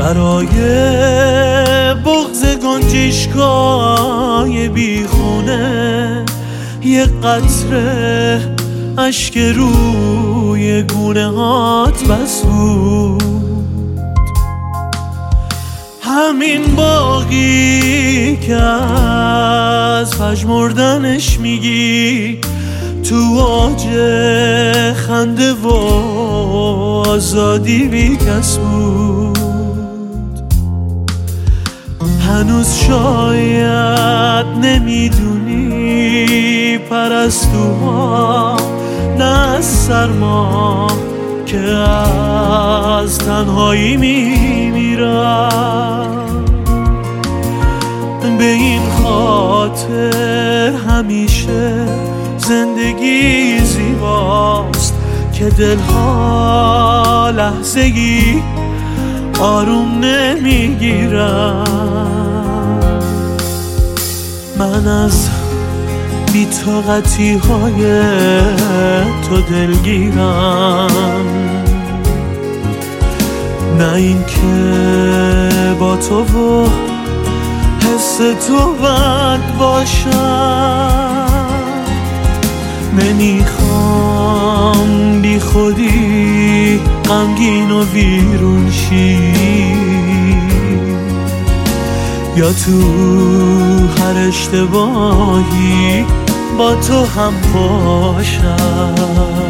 برای بغض گنجشگاه بیخونه یه قطره اشک روی گونه هات بس بود. همین باقی که از پژمردنش میگی تو اوج خنده و آزادی بی کس بود. هنوز شاید نمیدونی پرستوها نه از سرما که از تنهایی میمیرن. به این خاطر همیشه زندگی زیباست که دلها لحظه‌ای آروم نمیگیرن. من از بی‌طاقتی های تو دلگیرم، نه این که با تو و حس تو بد باشم. نمیخوام بی خودی غمگین و ویرون شی یا تو هر اشتباهی با تو هم باشم.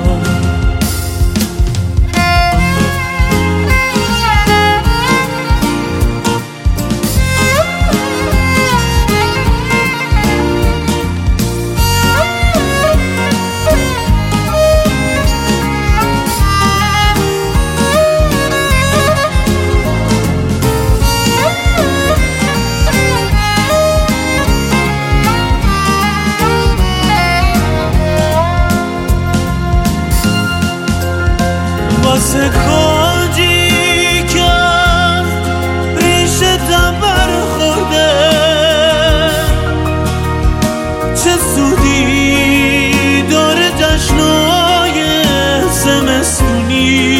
واسه کاجی که ریشتم برخورده چه سودی داره جشنای زمستونی.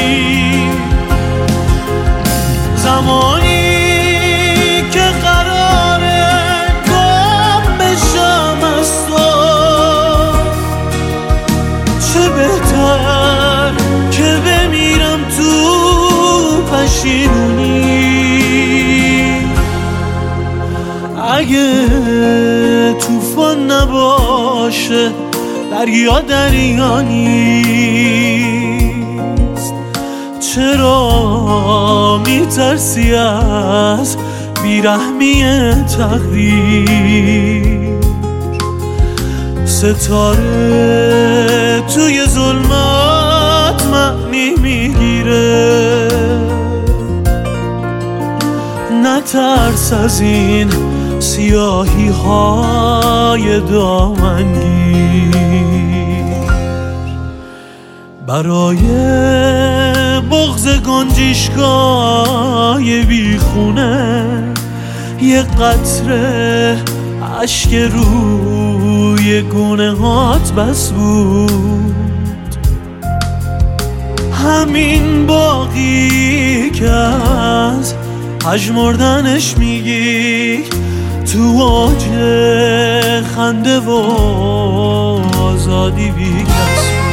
زمانی که قراره گم بشم از تو چه بهتر که بمیرم تو پشیمونی. اگه طوفان نباشه دریا دریا نیست، چرا میترسی از بیرحمی تقدیر؟ ستاره توی ظلمات معنی میگیره، نترس از این سیاهی های دامنگیر. برای بغض گنجشگاه بیخونه یه قطره اشک روی گونه هات بس بود. همین باقی که از پژمردنش میگی تو اوج خنده و آزادی بی کس بود.